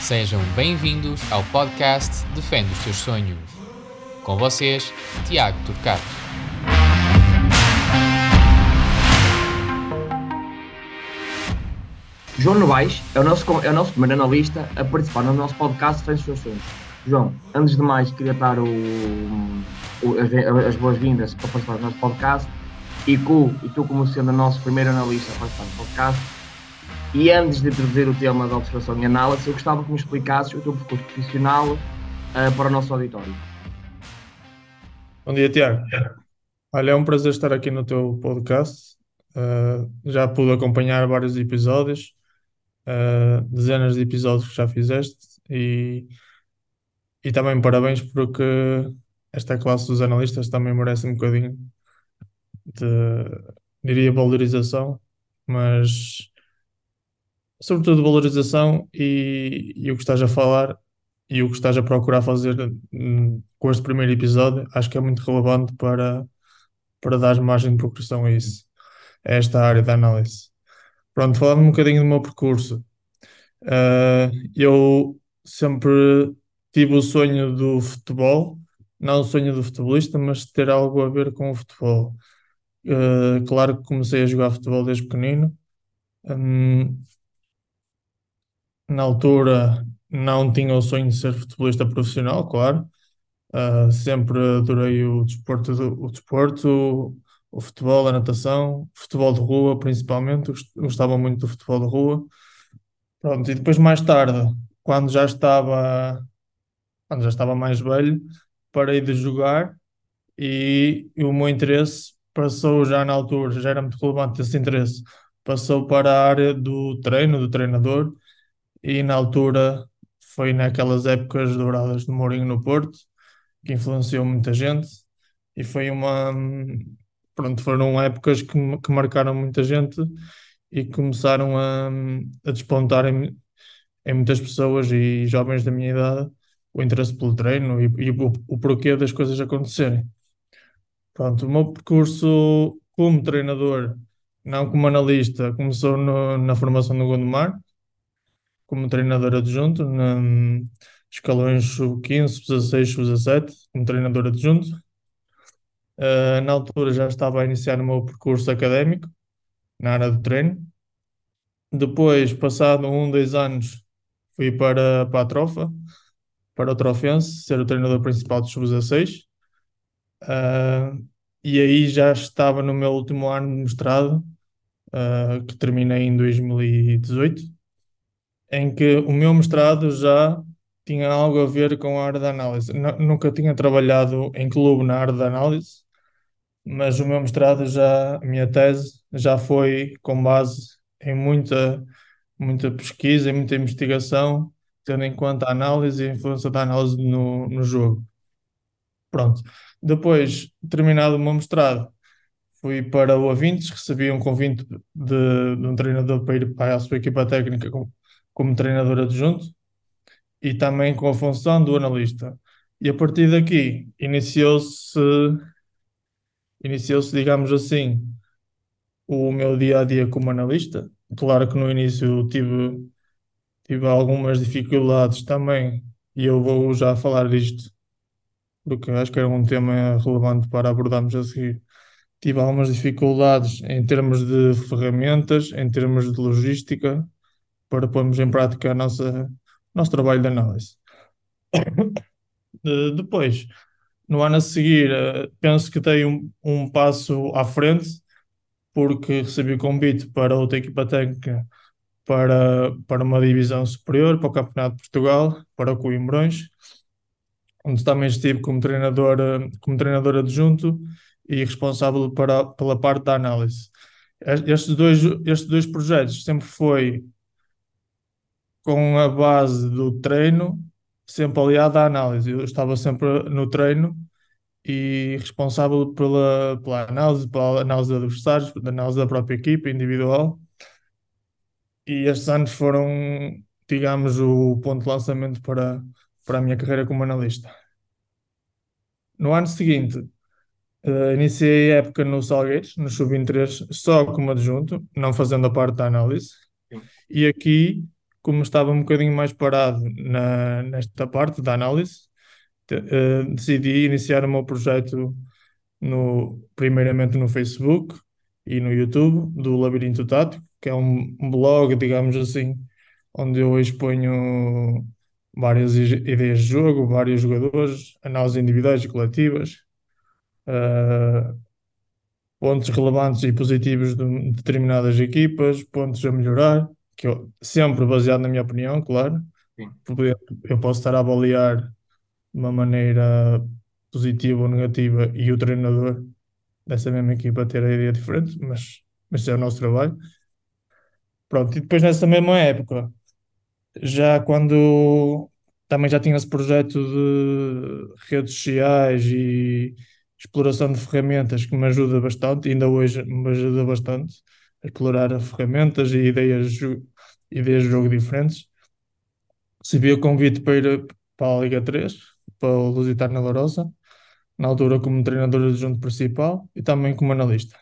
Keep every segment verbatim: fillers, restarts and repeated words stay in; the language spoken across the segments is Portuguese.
Sejam bem-vindos ao podcast Defende os Teus Sonhos. Com vocês, Tiago Turcato. João Novaes é o nosso, é o nosso primeiro analista a participar no nosso podcast Defende os Teus Sonhos. João, antes de mais, queria dar o, o, as, as boas-vindas para participar do nosso podcast e, cu, e tu, como sendo o nosso primeiro analista a participar do podcast. E antes de introduzir o tema da observação e análise, eu gostava que me explicasses o teu percurso profissional uh, para o nosso auditório. Bom dia, Tiago. Olha, é um prazer estar aqui no teu podcast. Uh, já pude acompanhar vários episódios, uh, dezenas de episódios que já fizeste, e, e também parabéns porque esta classe dos analistas também merece um bocadinho de, diria, valorização, mas sobretudo valorização e, e o que estás a falar e o que estás a procurar fazer hum, com este primeiro episódio, acho que é muito relevante para, para dar margem de progressão a isso, a esta área da análise. Pronto, falando um bocadinho do meu percurso, uh, eu sempre tive o sonho do futebol, não o sonho do futebolista, mas ter algo a ver com o futebol. Uh, claro que comecei a jogar futebol desde pequenino. Hum, Na altura não tinha o sonho de ser futebolista profissional, claro. Uh, sempre adorei o desporto, do- o desporto, o futebol, a natação, o futebol de rua principalmente. Gost- Gostava muito do futebol de rua. Pronto, e depois mais tarde, quando já estava, quando já estava mais velho, parei de jogar e, e o meu interesse passou já na altura, já era muito relevante esse interesse, passou para a área do treino, do treinador. E na altura foi naquelas épocas douradas do Mourinho no Porto, que influenciou muita gente, e foi uma. Pronto, foram épocas que, que marcaram muita gente e começaram a, a despontar em, em muitas pessoas e jovens da minha idade o interesse pelo treino e, e o, o porquê das coisas acontecerem. Pronto, o meu percurso como treinador, não como analista, começou no- na formação do Gondomar, como treinador adjunto, na escalões sub quinze, sub dezasseis, sub dezassete, como treinador adjunto. Uh, na altura já estava a iniciar o meu percurso académico na área do treino. Depois, passado um, dois anos, fui para, para a Trofa, para o Trofense, ser o treinador principal do sub dezasseis. Uh, e aí já estava no meu último ano de mestrado, uh, que terminei em dois mil e dezoito, em que o meu mestrado já tinha algo a ver com a área da análise. Nu- Nunca tinha trabalhado em clube na área da análise, mas o meu mestrado já, a minha tese já foi com base em muita, muita pesquisa e muita investigação, tendo em conta a análise e a influência da análise no, no jogo. Pronto. Depois, terminado o meu mestrado, fui para o Avintes, recebi um convite de, de um treinador para ir para a sua equipa técnica como, como treinador adjunto e também com a função do analista. E a partir daqui iniciou-se, iniciou-se, digamos assim, o meu dia a dia como analista. Claro que no início tive, tive algumas dificuldades também, e eu vou já falar disto, porque acho que era um tema relevante para abordarmos a seguir. Tive algumas dificuldades em termos de ferramentas, em termos de logística, para pormos em prática a nossa, o nosso trabalho de análise. Eh, Depois, no ano a seguir, eh, penso que dei um, um passo à frente, porque recebi o convite para outra equipa técnica para, para uma divisão superior, para o Campeonato de Portugal, para o Coimbrões, onde também estive como treinador, eh, como treinador adjunto e responsável para, pela parte da análise. Es- Estes dois, estes dois projetos sempre foi com a base do treino, sempre aliado à análise. Eu estava sempre no treino e responsável pela, pela análise, pela análise de adversários, pela análise da própria equipa individual. E estes anos foram, digamos, o ponto de lançamento para, para a minha carreira como analista. No ano seguinte, eh, iniciei a época no Salgueiros, no sub vinte e três, só como adjunto, não fazendo a parte da análise. Sim. E aqui como estava um bocadinho mais parado na, nesta parte da análise, te- eh, decidi iniciar o meu projeto no, primeiramente no Facebook e no YouTube do Labirinto Tático, que é um, um blog, digamos assim, onde eu exponho várias i- ideias de jogo, vários jogadores, análises individuais e coletivas, eh, pontos relevantes e positivos de determinadas equipas, pontos a melhorar, que eu, sempre baseado na minha opinião, claro. Sim. Porque eu posso estar a avaliar de uma maneira positiva ou negativa e o treinador dessa mesma equipa ter a ideia diferente, mas, mas isso é o nosso trabalho. Pronto, e depois nessa mesma época, já quando também já tinha esse projeto de redes sociais e exploração de ferramentas que me ajuda bastante, ainda hoje me ajuda bastante a explorar ferramentas e ideias, de jo- ideias de jogo diferentes. Recebi o convite para ir para a Liga três, para o Lusitano Lourosa, na altura como treinador adjunto principal e também como analista.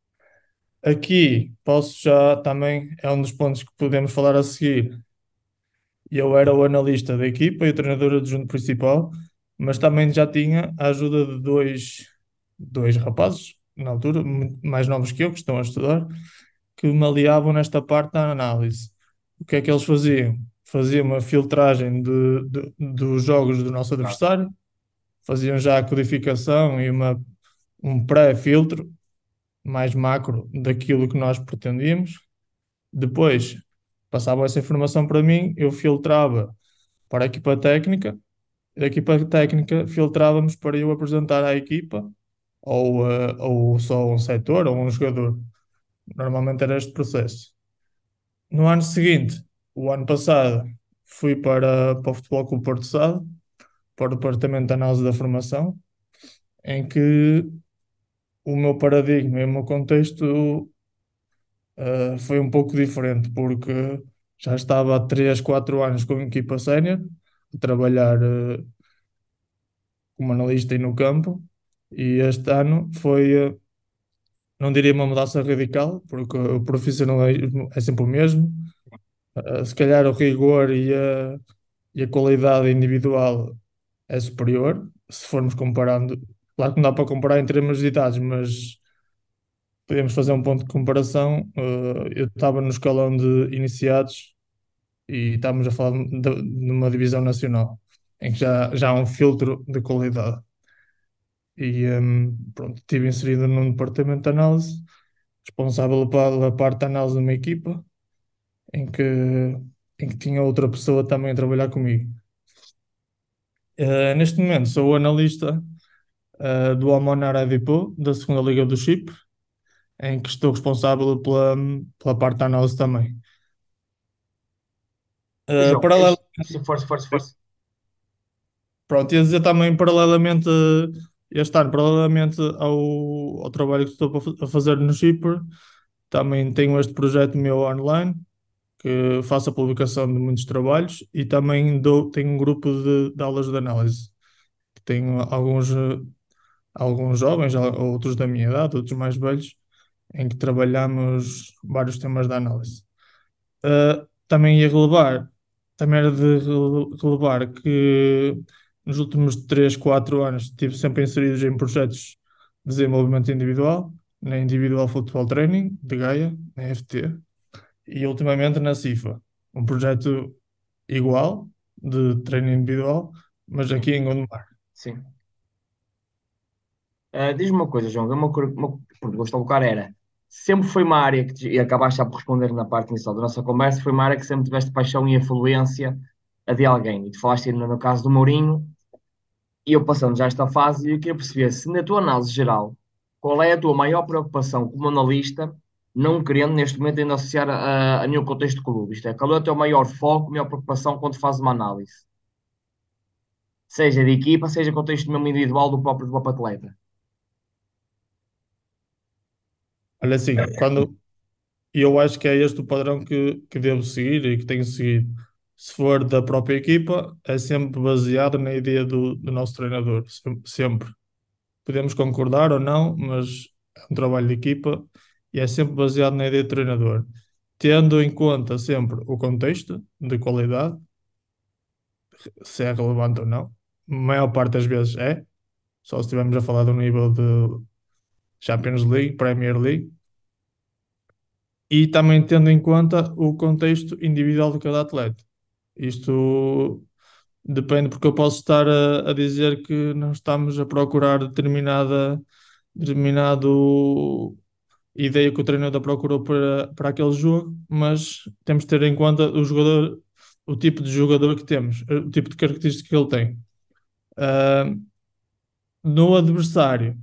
Aqui posso já também, é um dos pontos que podemos falar a seguir. Eu era o analista da equipa e o treinador adjunto principal, mas também já tinha a ajuda de dois, dois rapazes, na altura, muito mais novos que eu, que estão a estudar, que me aliavam nesta parte da análise. O que é que eles faziam? Faziam uma filtragem de, de- dos jogos do nosso Claro. adversário, faziam já a codificação e uma, um pré-filtro mais macro daquilo que nós pretendíamos. Depois passavam essa informação para mim, eu filtrava para a equipa técnica, e a equipa técnica filtrávamos para eu apresentar à equipa ou, eh, ou só um setor ou um jogador. Normalmente era este processo. No ano seguinte, o ano passado, fui para, para o Futebol Clube Porto Sado, para o Departamento de Análise da Formação, em que o meu paradigma e o meu contexto eh, foi um pouco diferente, porque já estava há três quatro anos com a equipa sénior, a trabalhar eh, como analista e no campo, e este ano foi, eh, não diria uma mudança radical, porque o profissionalismo é sempre o mesmo. Eh, se calhar o rigor e a, e a qualidade individual é superior, se formos comparando. Claro que não dá para comparar em termos de idades, mas podemos fazer um ponto de comparação. Eh, eu estava no escalão de iniciados e estamos a falar de, de uma divisão nacional, em que já, já há um filtro de qualidade. E hum, pronto, estive inserido num departamento de análise, responsável pela parte de análise de uma equipa, em que, em que tinha outra pessoa também a trabalhar comigo. Eh, neste momento sou o analista eh, do Almonar Edipo, da segunda Liga do Chipre, em que estou responsável pela, pela parte da análise também. E, Eh, João, paralelo, este, sim, força, força, força. pronto, ia dizer também paralelamente, este ano, paralelamente ao, ao trabalho que estou a fa- a fazer no Chipre, também tenho este projeto meu online, que faço a publicação de muitos trabalhos e também dou, tenho um grupo de, de aulas de análise. Tenho alguns, eh, alguns jovens, al- outros da minha idade, outros mais velhos, em que trabalhamos vários temas de análise. Uh, também ia relevar, também era de rele- relevar que nos últimos três quatro anos estive sempre inseridos em projetos de desenvolvimento individual, na Individual Football Training de Gaia, na F T, e ultimamente na CIFA, um projeto igual de treino individual, mas Sim, aqui em Gondomar. sim. Ah, diz-me uma coisa, João, uma, cur- uma pergunta que eu gosto de colocar era, sempre foi uma área que, te- e acabaste já por responder na parte inicial da nossa conversa, foi uma área que sempre tiveste paixão e influência a de alguém. E tu falaste no, no caso do Mourinho, e eu passando já esta fase, eu queria perceber se na tua análise geral, qual é a tua maior preocupação como analista, não querendo neste momento ainda associar a, a nenhum contexto de clube, isto é, qual é o teu maior foco, maior preocupação quando fazes uma análise? Seja de equipa, seja contexto mesmo individual do próprio, do próprio atleta. Olha assim, quando e eu acho que é este o padrão que, que devo seguir e que tenho seguido. Se for da própria equipa, é sempre baseado na ideia do, do nosso treinador, sem- sempre. Podemos concordar ou não, mas é um trabalho de equipa e é sempre baseado na ideia do treinador. tendo em conta sempre o contexto de qualidade, se é relevante ou não. A maior parte das vezes é, só se estivermos a falar do nível de Champions League, Premier League, e também tendo em conta o contexto individual de cada atleta. Isto depende, porque eu posso estar a, a dizer que não estamos a procurar determinada, determinado ideia que o treinador procurou para, para aquele jogo, mas temos de ter em conta o jogador, o tipo de jogador que temos, o tipo de característica que ele tem. Ah, no adversário,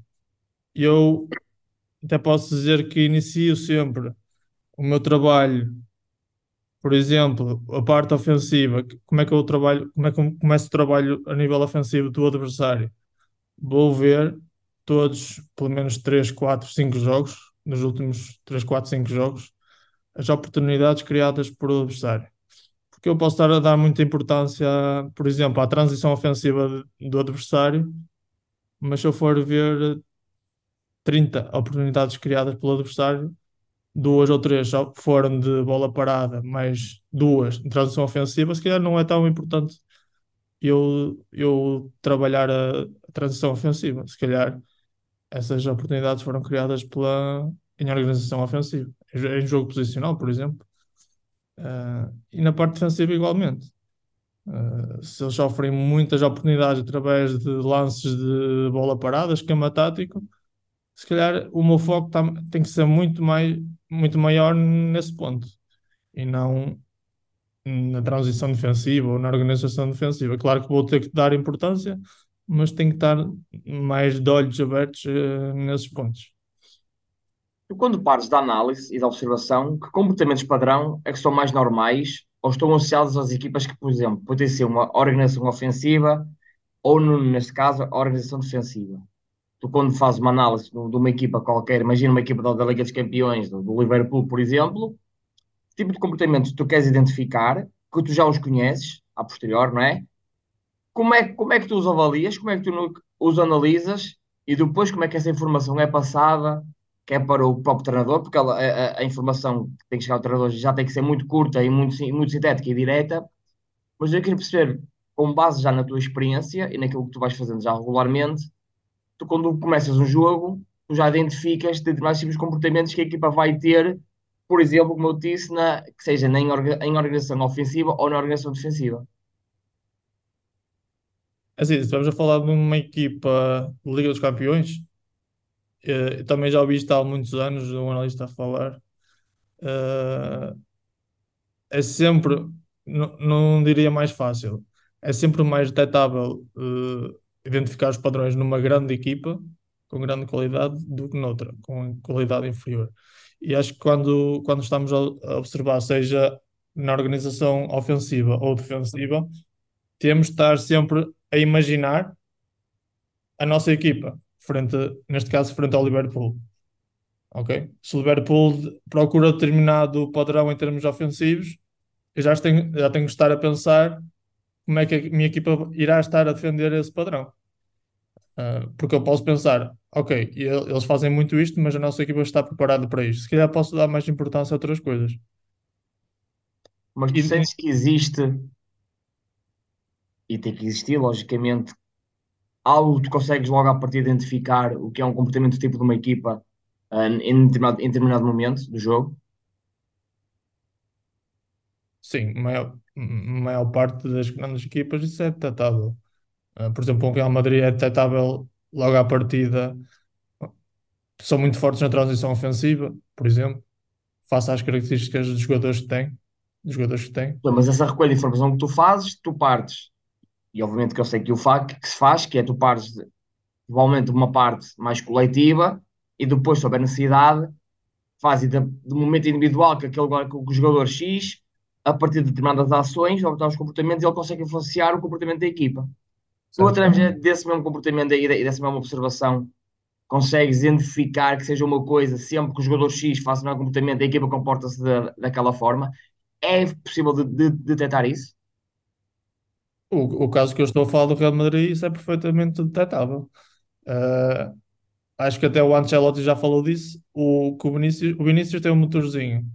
eu até posso dizer que inicio sempre o meu trabalho, por exemplo, a parte ofensiva, que- como é que eu trabalho, como é que eu começo o trabalho a nível ofensivo do adversário. Vou ver todos, pelo menos três quatro cinco jogos, nos últimos três quatro cinco jogos, as oportunidades criadas por o adversário. Porque eu posso estar a dar muita importância, por exemplo, à transição ofensiva de- do adversário, mas se eu for ver trinta oportunidades criadas pelo adversário, duas ou três só foram de bola parada, mais duas de transição ofensiva, se calhar não é tão importante eu, eu trabalhar a, a transição ofensiva. Se calhar essas oportunidades foram criadas pela, em organização ofensiva, em, jo- em jogo posicional, por exemplo. Ah, e na parte defensiva igualmente. Ah, se eles sofrem muitas oportunidades através de lances de bola parada, esquema tático, se calhar o meu foco tá- tem que ser muito mais, muito maior nesse ponto e não na transição defensiva ou na organização defensiva. Claro que vou ter que dar importância, mas tenho que estar mais de olhos abertos, eh, nesses pontos. Tu, quando pares da análise e da observação, que comportamentos padrão é que são mais normais ou estão associados às equipas que, por exemplo, podem ser uma organização ofensiva ou, no- neste caso, a organização defensiva? Tu, quando fazes uma análise de de uma equipa qualquer, imagina uma equipa da, da Liga dos Campeões, do, do Liverpool, por exemplo, que tipo de comportamentos tu queres identificar, que tu já os conheces, a posterior, não é? Como é, como é que tu os avalias, como é que tu no- os analisas e depois como é que essa informação é passada, que é para o próprio treinador, porque ela- a, a- a informação que tem que chegar ao treinador já tem que ser muito curta e muito, sim- muito sintética e direta, mas eu queria perceber, com base já na tua experiência e naquilo que tu vais fazendo já regularmente, tu quando começas um jogo, tu já identificas determinados tipos de comportamentos que a equipa vai ter, por exemplo, como eu disse, na, que seja na, em, orga- em organização ofensiva ou na organização defensiva. Assim, se estamos a falar de uma equipa de Liga dos Campeões, eh, eu também já ouvi isto há muitos anos, um analista a falar. eh, É sempre, não, não diria mais fácil, é sempre mais detectável, eh, identificar os padrões numa grande equipa com grande qualidade do que noutra, com qualidade inferior. E acho que quando, quando estamos a a observar, seja na organização ofensiva ou defensiva, temos de estar sempre a imaginar a nossa equipa, frente, neste caso, frente ao Liverpool. Ok? Se o Liverpool procura determinado padrão em termos ofensivos, eu já tenho, já tenho que estar a pensar como é que a minha equipa irá estar a defender esse padrão. Ah, porque eu posso pensar, ok, e el- eles fazem muito isto, mas a nossa equipa está preparada para isto. Se calhar posso dar mais importância a outras coisas. Mas tu E, e- sentes que existe, e tem que existir, logicamente, algo que tu consegues logo à partida identificar o que é um comportamento tipo de uma equipa, ah, em determinado, em determinado momento do jogo. sim, maior, maior parte das grandes equipas isso é detectável. Ah, por exemplo, o Real Madrid é detectável logo à partida. São muito fortes na transição ofensiva, por exemplo, face às características dos jogadores que têm, dos jogadores que têm. Então, mas essa recolha de informação que tu fazes, tu partes, e obviamente que eu sei que o fa que se faz, que é tu partes de, provavelmente de uma parte mais coletiva e depois, se houver necessidade, fazes de, de momento individual que aquele que o jogador X, a partir de determinadas ações ou determinados comportamentos, ele consegue influenciar o comportamento da equipa. Tu, Certo? através desse mesmo comportamento e dessa mesma observação, consegues identificar que seja uma coisa, sempre que o jogador X faça um comportamento, a equipa comporta-se da, daquela forma. É possível de, de, de detectar isso? O, o caso que eu estou a falar do Real Madrid, isso é perfeitamente detectável. Ah, acho que até o Ancelotti já falou disso. O, que o Vinícius, o Vinícius tem um motorzinho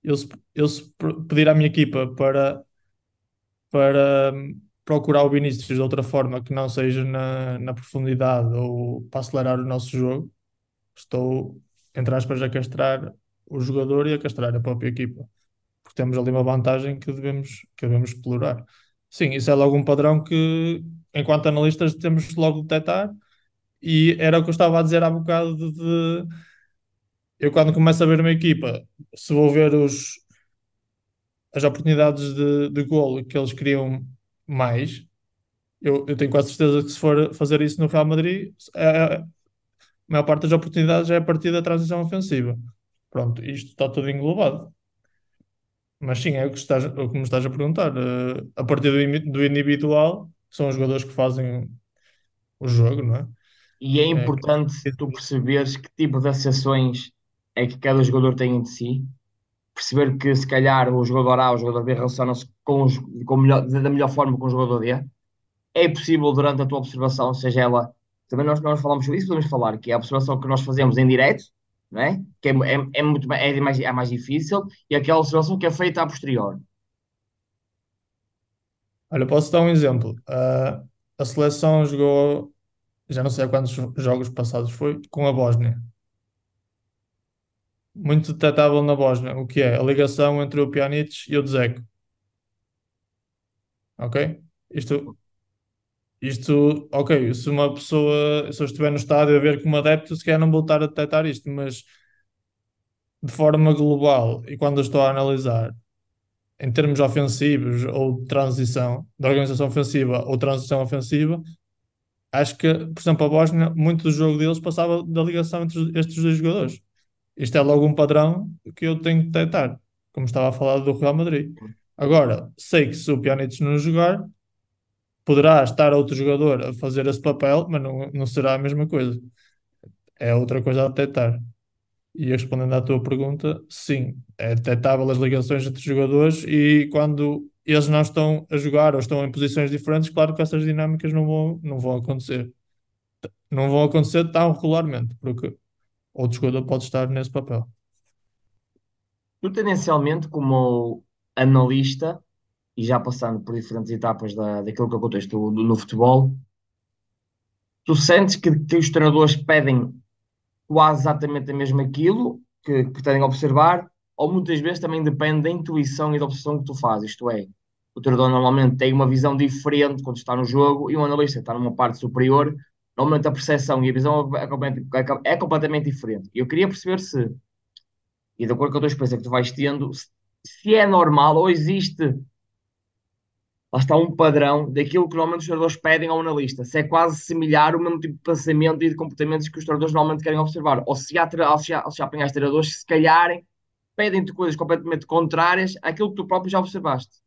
Eu se, eu se p- pedir à minha equipa para, para hum, procurar o Vinícius de outra forma que não seja na, na profundidade ou para acelerar o nosso jogo, estou, entre aspas, a castrar o jogador e a castrar a própria equipa, porque temos ali uma vantagem que devemos, que devemos explorar. Sim, isso é logo um padrão que, enquanto analistas, temos que logo detectar, e era o que eu estava a dizer há bocado de, de- eu quando começo a ver uma equipa, se vou ver os, as oportunidades de, de golo que eles criam mais, eu, eu tenho quase certeza que se for fazer isso no Real Madrid, é- é- a maior parte das oportunidades é a partir da transição ofensiva. Pronto, isto está tudo englobado. Mas sim, é o que, estás, o que me estás a perguntar. Eh, a partir do, imi- do individual, são os jogadores que fazem o jogo, não é? E é É, que- importante tu perceberes que tipo de acessões é que cada jogador tem de si, perceber que se calhar o jogador A, o jogador B relaciona-se com, os- com o melhor- da melhor forma com o jogador D. É possível durante a tua observação, seja ela, também nós, nós falamos sobre isso, podemos falar, que é a observação que nós fazemos em direto, não é? Que é, é, é muito, é mais, é mais difícil, e aquela observação que é feita a posterior. Olha, posso dar um exemplo. Ah, a seleção jogou, já não sei há quantos jogos passados foi, com a Bósnia. Muito detectável na Bósnia, o que é a ligação entre o Pjanic e o Dzeko, ok? Isto, isto, ok, se uma pessoa, se eu estiver no estádio a ver como adepto, se calhar não vou estar a detectar isto, mas de forma global e quando eu estou a analisar em termos ofensivos ou de transição, de organização ofensiva ou transição ofensiva, acho que, por exemplo, a Bósnia, muito do jogo deles passava da ligação entre estes dois jogadores. Isto é logo um padrão que eu tenho que detectar, como estava a falar do Real Madrid. Agora, sei que se o Pjanic não jogar, poderá estar outro jogador a fazer esse papel, mas não, não será a mesma coisa. É outra coisa a detectar. E respondendo à tua pergunta, sim, é detectável as ligações entre jogadores e quando eles não estão a jogar ou estão em posições diferentes, claro que essas dinâmicas não vão, não vão acontecer. Não vão acontecer tão regularmente, porque outro jogador pode estar nesse papel. Tu, tendencialmente, como analista, e já passando por diferentes etapas da, daquilo que acontece do, do- no futebol, tu sentes que, que os treinadores pedem quase exatamente o mesmo aquilo que, que têm a observar, ou muitas vezes também depende da intuição e da observação que tu fazes. Isto é, o treinador normalmente tem uma visão diferente quando está no jogo e o analista está numa parte superior. Normalmente a percepção e a visão é, completamente- é completamente diferente. Eu queria perceber se, e de acordo com a tua experiência que tu vais tendo, se, se é normal ou existe, lá está um padrão daquilo que normalmente os treinadores pedem ao analista. Se é quase similar o mesmo tipo de pensamento e de comportamentos que os treinadores normalmente querem observar. Ou se há, tre- ou se já, ou se já apanhaste treinadores que se calhar pedem-te coisas completamente contrárias àquilo que tu próprio já observaste.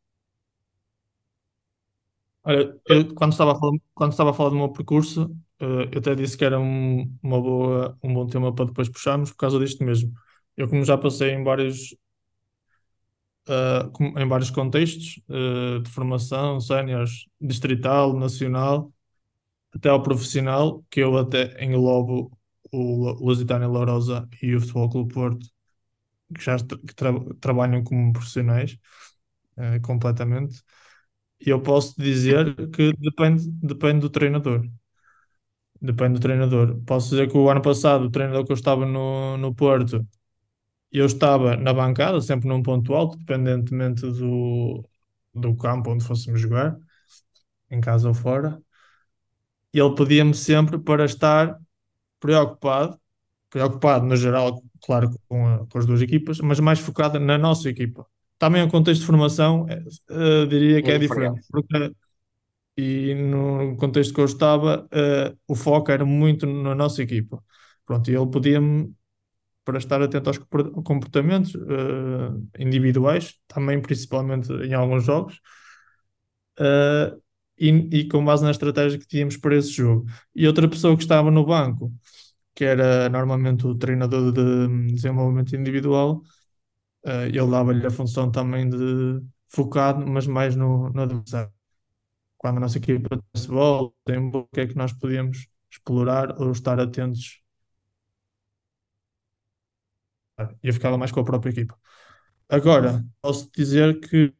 Olha, eu quando estava a falar, quando estava a falar do meu percurso, eh, eu até disse que era um, uma boa, um bom tema para depois puxarmos por causa disto mesmo. Eu, como já passei em vários, eh, com- em vários contextos, eh, de formação, séniores, distrital, nacional, até ao profissional, que eu até englobo o Lusitânia Lourosa e o Futebol Clube Porto, que já est- que tra- trabalham como profissionais, eh, completamente. E eu posso dizer que depende, depende do treinador. Depende do treinador. Posso dizer que o ano passado, o treinador que eu estava no, no Porto, eu estava na bancada, sempre num ponto alto, dependentemente do, do campo onde fôssemos jogar, em casa ou fora. E ele pedia-me sempre para estar preocupado, preocupado no geral, claro, com, a- com as duas equipas, mas mais focado na nossa equipa. Também o contexto de formação, eh, eh, diria que É é diferente, diferente. porque e no contexto que eu estava, eh, o foco era muito na nossa equipa. Pronto, e ele pedia-me para estar atento aos compor- comportamentos, eh, individuais, também principalmente em alguns jogos, eh, e, e com base na estratégia que tínhamos para esse jogo. E outra pessoa que estava no banco, que era normalmente o treinador de desenvolvimento individual, eh, ele dava-lhe a função também de focado, mas mais no, no adversário. Quando a nossa equipa se bola, tem bola, o que é que nós podíamos explorar ou estar atentos. E eu ficava mais com a própria equipa. Agora, posso dizer que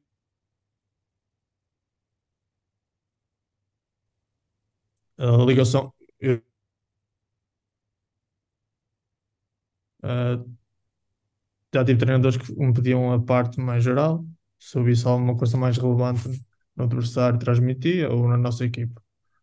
a ligação. Eu, eh, já tive treinadores que me pediam a parte mais geral, se eu visse alguma coisa mais relevante no adversário, transmitia, ou na nossa equipa.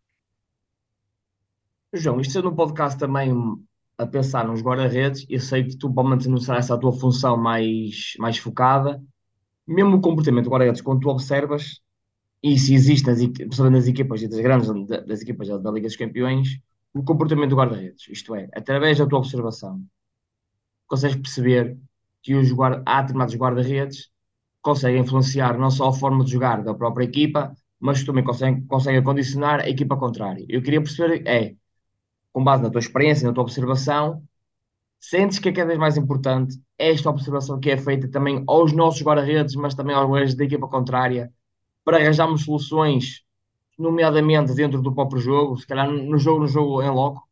João, isto sendo um podcast também a pensar nos guarda-redes, eu sei que tu provavelmente não será essa a tua função mais, mais focada. Mesmo o comportamento do guarda-redes, quando tu observas, e se existe nas, equi- principalmente nas equipas e das grandes, da- das equipas da, da Liga dos Campeões, o comportamento do guarda-redes, isto é, através da tua observação, consegues perceber que os guarda, há determinados guarda-redes que conseguem influenciar não só a forma de jogar da própria equipa, mas também conseguem, conseguem condicionar a equipa contrária. Eu queria perceber, é, com base na tua experiência, na tua observação, sentes que é cada vez mais importante esta observação que é feita também aos nossos guarda-redes, mas também aos guarda-redes da equipa contrária, para arranjarmos soluções, nomeadamente dentro do próprio jogo, se calhar no jogo, no jogo em loco.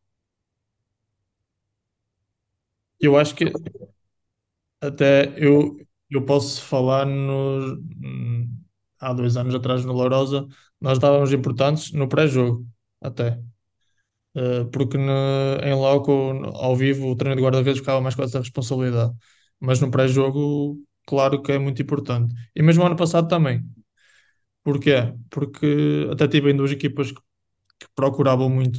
Eu acho que até eu, eu posso falar nos, hum, há dois anos atrás no Lourosa, nós dávamos importantes no pré-jogo, até. Uh, porque no- em loco, ao vivo, o treino de guarda-redes ficava mais com essa responsabilidade. Mas no pré-jogo, claro que é muito importante. E mesmo ano passado também. Porquê? Porque até tive em duas equipas que, que procuravam muito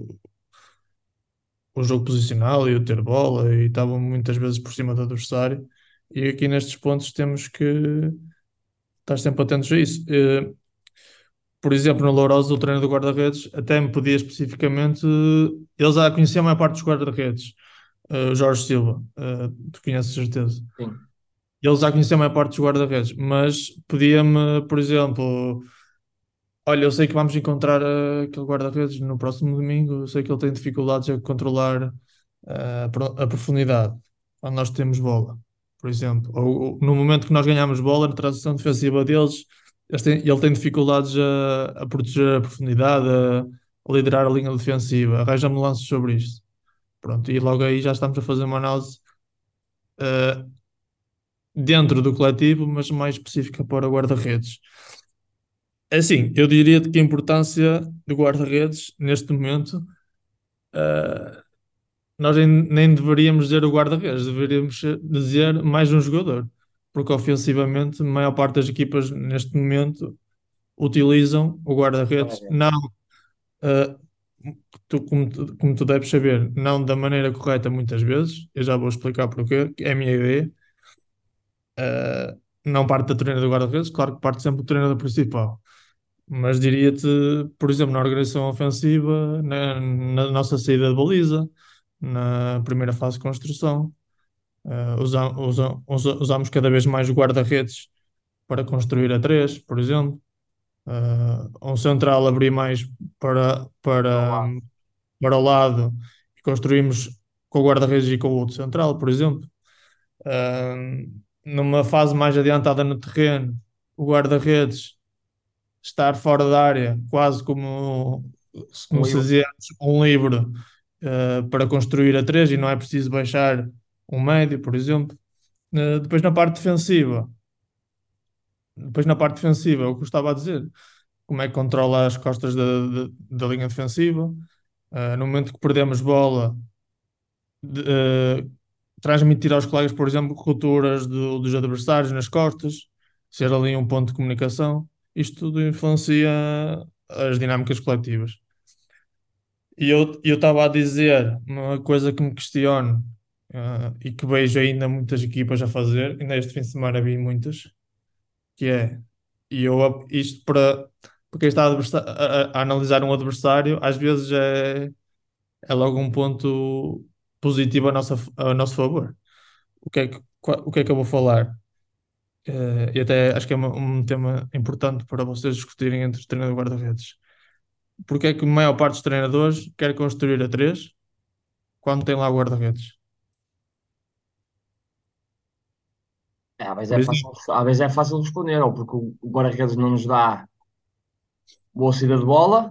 o jogo posicional e o ter bola e estavam muitas vezes por cima do adversário. E aqui nestes pontos temos que estar sempre atentos a isso. Uh, por exemplo, no Lourosa, o treino do guarda-redes até me pedia especificamente. Eles já conheciam a maior parte dos guarda-redes. Uh, Jorge Silva, uh, tu conheces de certeza. Sim, Ele já conhecia a maior parte dos guarda-redes, mas pedia-me, por exemplo, olha, eu sei que vamos encontrar uh, aquele guarda-redes no próximo domingo, eu sei que ele tem dificuldades a controlar uh, a pro- a profundidade quando nós temos bola, por exemplo. Ou, ou no momento que nós ganhamos bola, na transição defensiva deles, eles têm- ele tem dificuldades a, a proteger a profundidade, a, a liderar a linha defensiva. Arranja-me lances sobre isto. Pronto, e logo aí já estamos a fazer uma análise uh, dentro do coletivo, mas mais específica para o guarda-redes. É assim, eu diria que a importância do guarda-redes neste momento, uh, nós nem, nem deveríamos dizer o guarda-redes, deveríamos dizer mais um jogador, porque ofensivamente a maior parte das equipas neste momento utilizam o guarda-redes, guarda-redes. não, uh, tu, como, tu, como tu deves saber, não da maneira correta muitas vezes, eu já vou explicar porquê, que é a minha ideia. Uh, não parte da treina do guarda-redes, claro que parte sempre do treinador principal. Mas diria-te, por exemplo, na organização ofensiva, na, na nossa saída de baliza, na primeira fase de construção, uh, usa, usa, usa- usamos cada vez mais guarda-redes para construir a três, por exemplo. Uh, um central abrir mais para, Para o para, lado. para o lado e construímos com o guarda-redes e com o outro central, por exemplo. Uh, numa fase mais adiantada no terreno, o guarda-redes estar fora da área, quase como, Um como se livro. dizia antes, um livro uh, para construir a três e não é preciso baixar um médio, por exemplo. Uh, depois na parte defensiva, depois na parte defensiva, é o que eu estava a dizer, como é que controla as costas da, da, da linha defensiva. Uh, no momento que perdemos bola, de, uh, transmitir aos colegas, por exemplo, rupturas do- dos adversários nas costas, ser ali um ponto de comunicação. Isto tudo influencia as dinâmicas coletivas. E eu eu estava a dizer uma coisa que me questiono, ah, e que vejo ainda muitas equipas a fazer, ainda este fim de semana vi muitas, que é, e eu, isto para, para quem está a, adversa- a- a analisar um adversário, às vezes é, é logo um ponto positivo a, nossa, a nosso favor. O que é que, qua- o que é que eu vou falar? Eh, e até acho que é uma- um tema importante para vocês discutirem entre os treinadores e guarda-redes. Porque é que a maior parte dos treinadores quer construir a três quando tem lá o guarda-redes? É, às vezes Por é exemplo, fácil, às vezes é fácil responder, ou porque o o guarda-redes não nos dá boa saída de bola,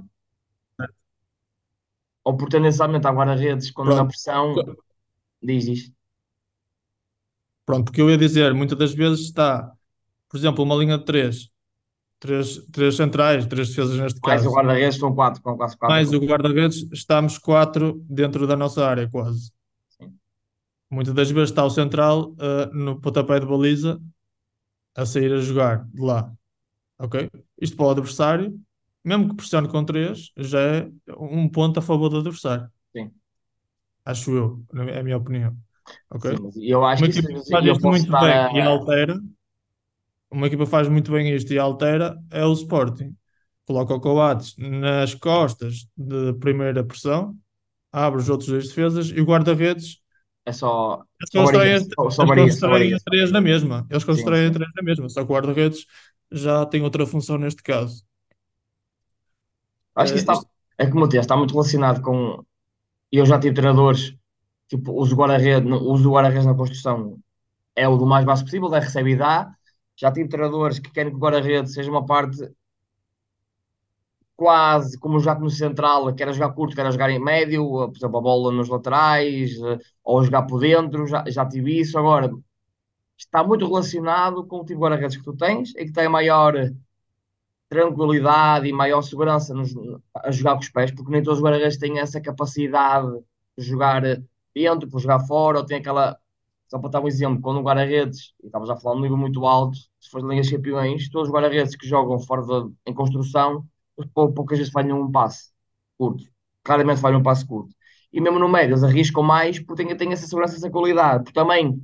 ou porque tendencialmente há guarda-redes quando na pronto. pressão diz isto. Pronto, porque eu ia dizer, muitas das vezes está, por exemplo, uma linha de três, três, três centrais, três defesas neste Mais o caso, guarda-redes são quatro, com quase quatro. mais o guarda-redes, estamos quatro dentro da nossa área quase. Sim. Muitas das vezes está o central ah, no pontapé de baliza a sair a jogar de lá, ok? Isto para o adversário, mesmo que pressione com três, já é um ponto a favor do adversário, Sim, acho eu, na- é a minha opinião, ok? sim, mas eu acho Uma que isso, equipa que faz eu isto posso muito estar bem e a. altera, uma equipa que faz muito bem isto e altera é o Sporting. Coloca o Coates nas costas de primeira pressão, abre os outros dois defesas e o guarda-redes, É só, eles só varia, constroem, só, só eles varia, só constroem varia. a três na mesma. Eles Sim, constroem a sim. três na mesma, só que o guarda-redes já tem outra função neste caso. Acho que Eh, isso está, isto, é como eu disse, está muito relacionado com. Eu já tive treinadores, tipo, uso guarda-redes, no- uso o guarda-redes na construção é o do mais baixo possível, é recebe e dá. Já tive treinadores que querem que o guarda-redes seja uma parte quase como jogar no central, quer jogar curto, quer jogar em médio, eh, por exemplo, a bola nos laterais, eh, ou jogar por dentro, já, já tive isso. Agora, está muito relacionado com o tipo de guarda-redes que tu tens e que tem maior tranquilidade e maior segurança nos- a jogar com os pés, porque nem todos os guarda-redes têm essa capacidade de jogar dentro, por jogar fora, ou tem aquela. Só para dar um exemplo, quando um guarda-redes, e estamos a falar de um nível muito alto, se for de Liga dos Campeões, todos os guarda-redes que jogam fora de, em construção, pou- poucas vezes falham um passe curto. Claramente falham um passe curto. E mesmo no médio, eles arriscam mais porque têm, têm essa segurança, essa qualidade. Porque também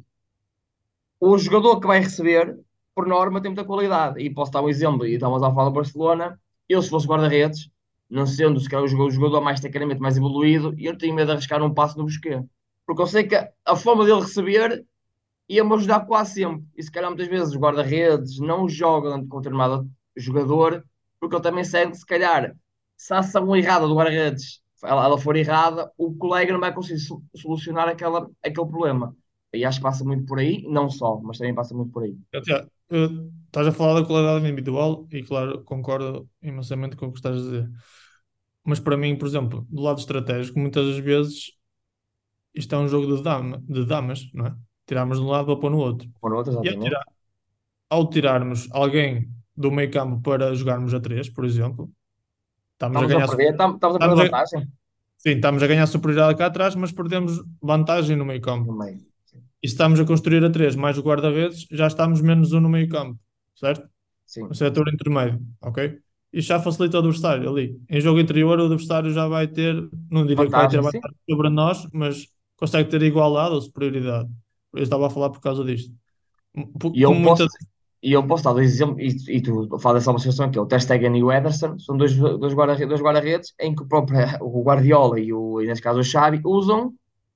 o jogador que vai receber, por norma, tem muita qualidade. E posso dar um exemplo, e estamos a falar do Barcelona, eu se fosse guarda-redes, não sendo se calhar o jogador o jogador mais tecnicamente mais evoluído, eu tenho medo de arriscar um passo no Busquets. Porque eu sei que a, a forma dele receber ia-me ajudar quase sempre. E se calhar muitas vezes os guarda-redes não jogam com determinado jogador, porque ele também segue, se calhar, se a ação errada do guarda-redes ela, ela for errada, o colega não vai conseguir so- solucionar aquela, aquele problema. E acho que passa muito por aí, não só, mas também passa muito por aí. até, eh, estás a falar da qualidade individual e, claro, concordo imensamente com o que estás a dizer. Mas para mim, por exemplo, do lado estratégico, muitas das vezes isto é um jogo de, dama, de damas, não é? Tiramos de um lado para pôr no outro. Por outro, E ao, exatamente. tirar, ao tirarmos alguém do meio campo para jogarmos a três, por exemplo, estamos a Estamos a ganhar, perder, tam- estamos a perder estamos a, vantagem sim, estamos a ganhar superioridade cá atrás, mas perdemos vantagem no meio campo. no meio. E se estamos a construir a três mais o guarda-redes, já estamos menos um no meio campo, certo? No Sim, setor intermédio, ok? Isso já facilita o adversário ali. Em jogo interior, o adversário já vai ter, não diria que vai ter vantagem, sim. vantagem sobre nós, mas consegue ter igualdade ou superioridade. Eu estava a falar por causa disto. P- E eu Como posso, muitas. e eu posso dar dois exemplos, e, e tu falas dessa situação que é o Ter Stegen e o Ederson, são dois, dois guarda- dois guarda-redes em que o próprio o Guardiola e, o, e neste caso o Xavi usam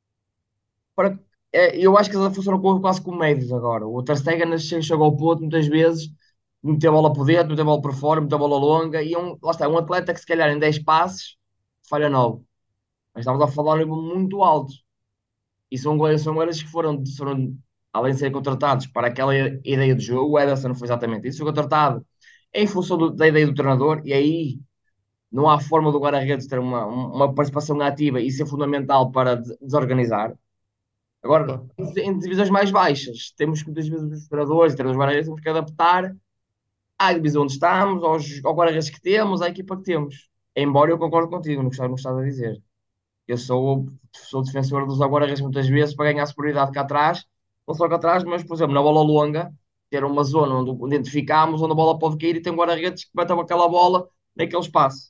para. É, eu acho que eles funcionam como- quase como médios agora. O Ter Stegen che- chegou ao ponto muitas vezes, meteu a bola por dentro, meteu a bola por fora, meteu a bola longa, e é um, lá está, é um atleta que se calhar em dez passes falha nove. Mas estamos a falar de um nível muito alto. E são goleiros, são goleiros que foram, foram, além de serem contratados para aquela ideia de jogo, o Ederson não foi exatamente isso, foi contratado em função do- da ideia do treinador, e aí não há forma do guarda-redes ter uma, uma participação ativa e ser fundamental para des- desorganizar. Agora, Pá, em divisões mais baixas, temos que muitas vezes os treinadores e temos os guarda-redes temos que adaptar à divisão onde estamos, aos, ao guarda-redes que temos, à equipa que temos. Embora eu concordo contigo no que estás no que estás a dizer. Eu sou, sou defensor dos aguarda-redes muitas vezes para ganhar superioridade cá atrás, não só cá atrás, mas, por exemplo, na bola longa, ter uma zona onde identificamos onde a bola pode cair e tem um guarda-redes que bate aquela bola naquele espaço.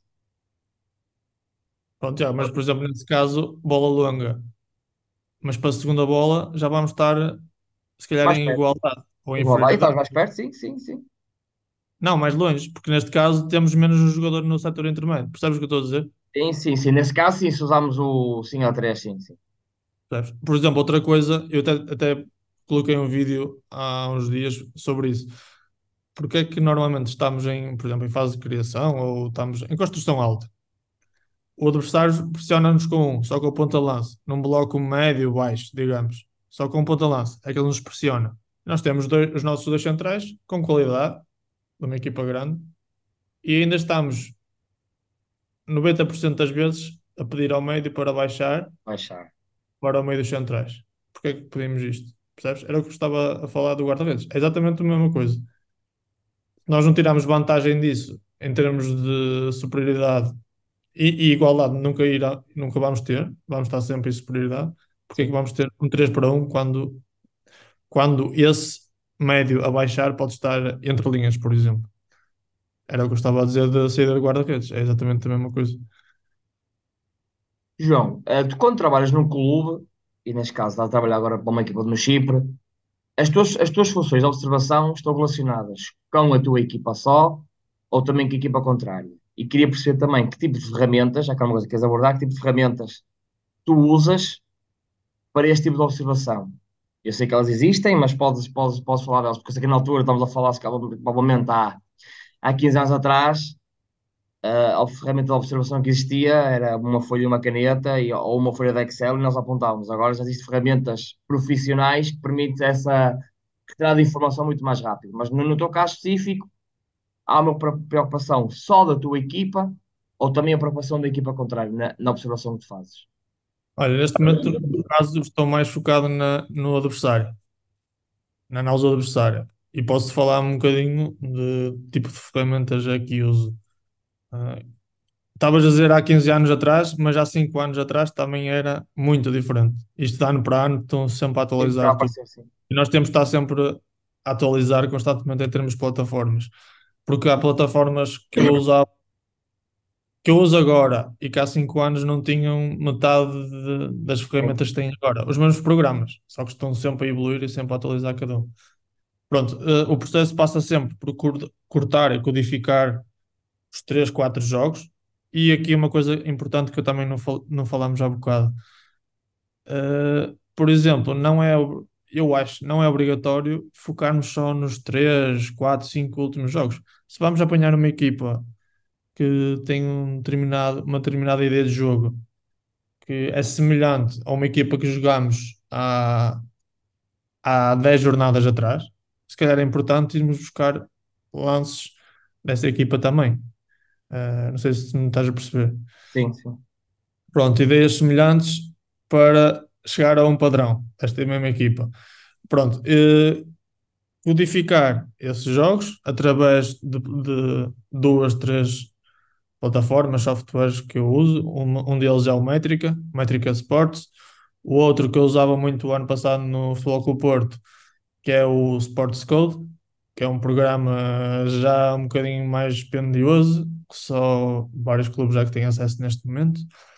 pronto, já, mas por exemplo, nesse caso, bola longa. Mas para a segunda bola já vamos estar, se calhar, Mais em perto. igualdade ou em Igual lá, e estás inferioridade. mais perto? Sim, sim, sim. Não, mais longe, porque neste caso temos menos um jogador no setor intermédio. Percebes o que eu estou a dizer? Sim, sim, sim. Nesse caso, sim, se usarmos o cinco a três, sim, sim. Percebes? Por exemplo, outra coisa, eu até, até coloquei um vídeo há uns dias sobre isso. Porque é que normalmente estamos em, por exemplo, em fase de criação ou estamos em construção alta? O adversário pressiona-nos com um, só com o ponta-lança, num bloco médio baixo, digamos, só com o ponta-lança, é que ele nos pressiona. Nós temos dois- os nossos dois centrais com qualidade, de uma equipa grande, e ainda estamos noventa por cento das vezes a pedir ao médio para baixar Baixar. para o meio dos centrais. Porquê é que pedimos isto? percebes? Era o que eu estava a falar do guarda-redes. É exatamente a mesma coisa. Nós não tiramos vantagem disso em termos de superioridade e, e igualdade, nunca, irá, nunca vamos ter, vamos estar sempre em superioridade. Porque é que Sim. vamos ter um três para um quando, quando esse médio a baixar pode estar entre linhas, por exemplo? Era o que eu estava a dizer da saída de guarda-redes, é exatamente a mesma coisa. João, eh, tu quando trabalhas num clube, e neste caso estás a trabalhar agora para uma equipa no Chipre, as tuas, as tuas funções de observação estão relacionadas com a tua equipa só ou também com a equipa contrária. E queria perceber também que tipo de ferramentas, já que é uma coisa que queres abordar, que tipo de ferramentas tu usas para este tipo de observação. Eu sei que elas existem, mas podes, podes, podes falar delas, porque eu sei que na altura estamos a falar, se calhar, provavelmente há, há quinze anos atrás, ah, a ferramenta de observação que existia era uma folha e uma caneta e, ou uma folha de Excel e nós apontávamos. Agora já existem ferramentas profissionais que permitem essa retirada de informação muito mais rápido. Mas no, no teu caso específico, há uma pre- preocupação só da tua equipa ou também a preocupação da equipa contrária na, na observação que tu fazes? Olha, neste momento, no caso, estou mais focado na, no adversário, na análise do adversário. E posso falar um bocadinho de tipo de ferramentas é que uso. Ah, Estavas a dizer há quinze anos atrás, mas há cinco anos atrás também era muito diferente. Isto de ano para ano estão sempre a Sim, está a atualizar tudo. aparecer assim. E nós temos de estar sempre a atualizar constantemente em termos de plataformas. Porque há plataformas que eu usava, que eu uso agora e que há cinco anos não tinham metade de- das Sim, ferramentas que têm agora. Os mesmos programas, só que estão sempre a evoluir e sempre a atualizar cada um. Pronto, eh, o processo passa sempre por cur- cortar e codificar os três, quatro jogos. E aqui uma coisa importante que eu também não, fal não falámos há bocado. Uh, por exemplo, não é, ob- eu acho, não é obrigatório focarmos só nos três, quatro, cinco últimos jogos. Se vamos apanhar uma equipa que tem um determinado, uma determinada ideia de jogo que é semelhante a uma equipa que jogamos há, há dez jornadas atrás, se calhar é importante irmos buscar lances dessa equipa também. Uh, não sei se me estás a perceber. sim, sim. Pronto, ideias semelhantes para chegar a um padrão desta mesma equipa. Pronto, eh, codificar esses jogos através de, de duas, três plataformas, softwares que eu uso. Um, um deles é o Métrica, Métrica Sports. O outro que eu usava muito o ano passado no Futebol Clube Porto, que é o Sports Code, que é um programa já um bocadinho mais dispendioso, que só vários clubes já que têm acesso neste momento.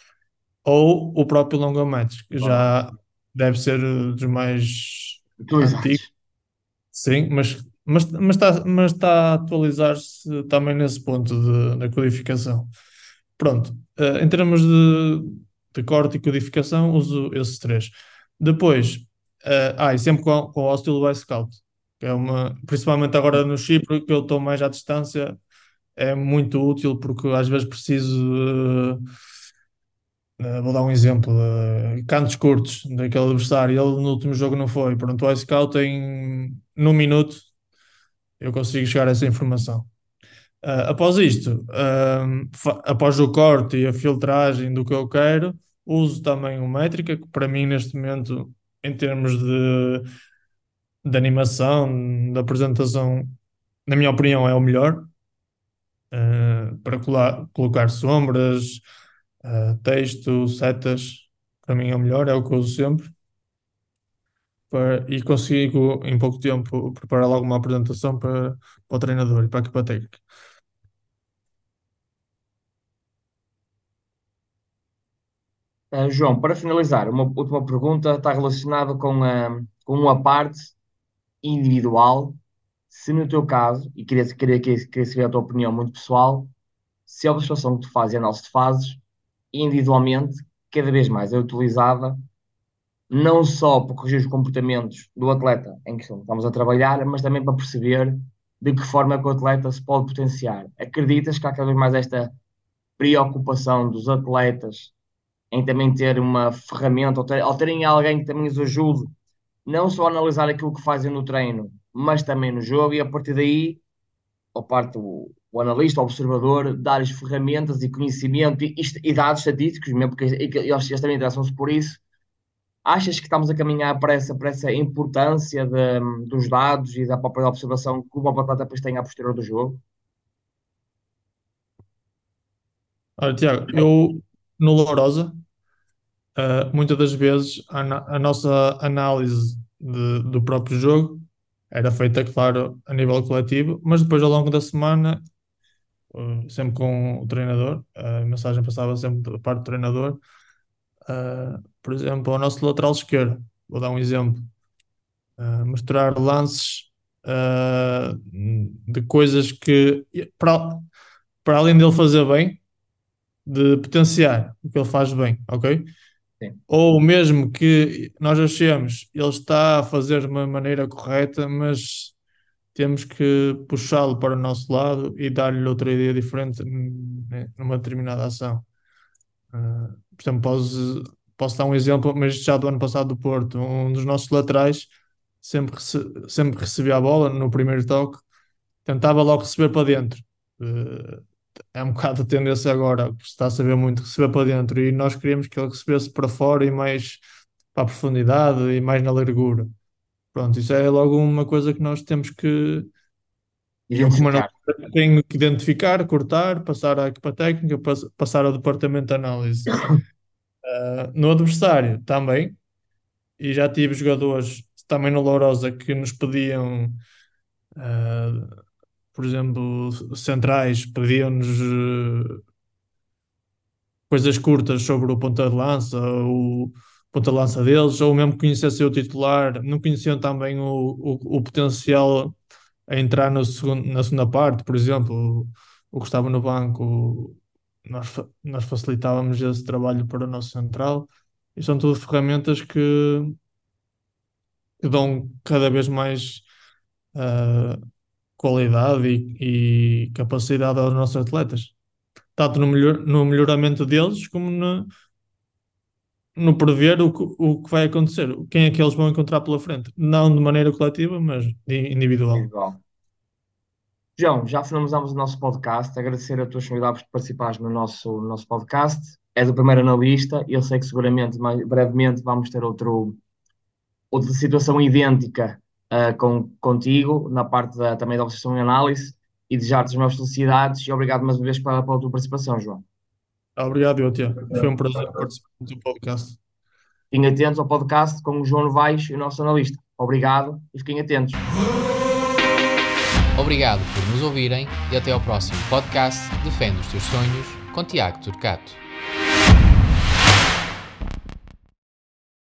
Ou o próprio Longomatch, que Uau. já deve ser eh, dos mais antigos. Utilizados. Sim, mas, mas, mas está mas está a atualizar-se também nesse ponto de, da codificação. Pronto, eh, em termos de, de corte e codificação, uso esses três. Depois, eh, ah, e sempre com, com o Hostile by Scout, que é uma, principalmente agora no Chipre, que eu estou mais à distância, é muito útil porque às vezes preciso. Eh, vou dar um exemplo, eh, cantos curtos daquele adversário, ele no último jogo não foi. Pronto, o iScout em num minuto eu consigo chegar a essa informação. Ah, após isto, ahm, fa- após o corte e a filtragem do que eu quero, uso também o Métrica, que para mim neste momento, em termos de, de animação, de apresentação, na minha opinião, é o melhor, ah, para colar- colocar sombras, ah, texto, setas, para mim é o melhor, é o que eu uso sempre. Para- e consigo, em pouco tempo, preparar logo uma apresentação para, para o treinador e para a equipa técnica. Uh, João, para finalizar, uma última pergunta está relacionada com, a, com uma parte individual. Se no teu caso, e queria, queria, queria queria saber a tua opinião muito pessoal, se a observação que tu fazes e a análise que tu fazes, individualmente, cada vez mais é utilizada, não só para corrigir os comportamentos do atleta em que estamos a trabalhar, mas também para perceber de que forma é que o atleta se pode potenciar. Acreditas que há cada vez mais esta preocupação dos atletas em também ter uma ferramenta, ou, ter, ou terem alguém que também os ajude, não só a analisar aquilo que fazem no treino, mas também no jogo, e a partir daí, ao parte o, o analista, o observador, dar-lhes ferramentas e conhecimento e, e dados estatísticos, mesmo porque eles, eles também interessam-se por isso, Achas que estamos a caminhar para essa, para essa importância de, dos dados e da própria observação que o Bob Atlanta depois tem a posterior do jogo? Olha, Tiago, eu no Lourosa, uh, muitas das vezes a, ana- a nossa análise de- do próprio jogo era feita, claro, a nível coletivo, mas depois ao longo da semana, uh, sempre com o treinador, a mensagem passava sempre da parte do treinador. Uh, por exemplo, ao nosso lateral esquerdo, vou dar um exemplo, uh, mostrar lances uh, de coisas que, para, para além dele fazer bem, de potenciar o que ele faz bem, ok? Sim, Ou mesmo que nós achemos ele está a fazer de uma maneira correta, mas temos que puxá-lo para o nosso lado e dar-lhe outra ideia diferente hum, numa determinada ação. Uh, por exemplo, posso, posso dar um exemplo, mas já do ano passado do Porto, um dos nossos laterais sempre, rece- sempre recebia a bola no primeiro toque, tentava logo receber para dentro. Uh, é um bocado a tendência agora, que se está a saber muito, receber para dentro, e nós queríamos que ele recebesse para fora e mais para a profundidade e mais na largura. Pronto, isso é logo uma coisa que nós temos que, eu como identificar. analista, tenho que identificar, cortar, passar à equipa técnica, pass- passar ao departamento de análise. Uh, no adversário também, e já tive jogadores também no Lourosa que nos pediam, uh, por exemplo, centrais, pediam-nos uh, coisas curtas sobre o ponta de lança, o ponta de lança deles, ou mesmo conhecessem o titular, não conheciam também o, o, o potencial a entrar no segundo, na segunda parte, por exemplo, o, o que estava no banco, nós, fa- nós facilitávamos esse trabalho para o nosso central, e são tudo ferramentas que, que dão cada vez mais ah, qualidade e, e capacidade aos nossos atletas, tanto no, melhor, no melhoramento deles como no, no prever o que, o que vai acontecer, quem é que eles vão encontrar pela frente, não de maneira coletiva, mas de- individual. Igual. João, já finalizamos o nosso podcast. Agradecer a tua disponibilidade por participares no nosso, no nosso podcast. És o primeiro analista. Eu sei que seguramente, mais brevemente, vamos ter outro, outra situação idêntica ah, com, contigo, na parte da, também da observação e análise. E desejar-te as maiores felicidades e obrigado mais uma vez pela, pela tua participação, João. Obrigado, eu, Tiago. Foi um prazer participar do teu podcast. Fiquem atentos ao podcast com o João Novaes e o nosso analista. Obrigado e fiquem atentos. Obrigado por nos ouvirem e até ao próximo podcast Defende os Teus Sonhos com Tiago Turcato.